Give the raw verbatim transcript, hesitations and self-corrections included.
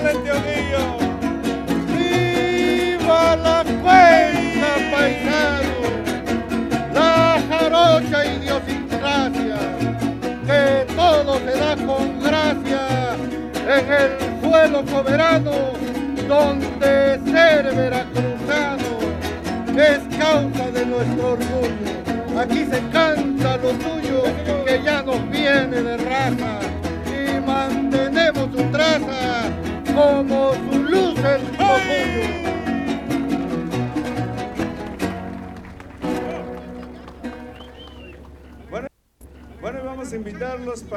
frente, Oguillo. ¡Viva la cuenca, paisano! La jarocha idiosincrasia, que todo se da con gracia en el suelo soberano, donde ser veracruzano es causa de nuestro orgullo. Aquí se canta lo tuyo, que ya nos viene de raza, y mantenemos su traza como su luz el orgullo. Bueno, bueno, vamos a invitarlos para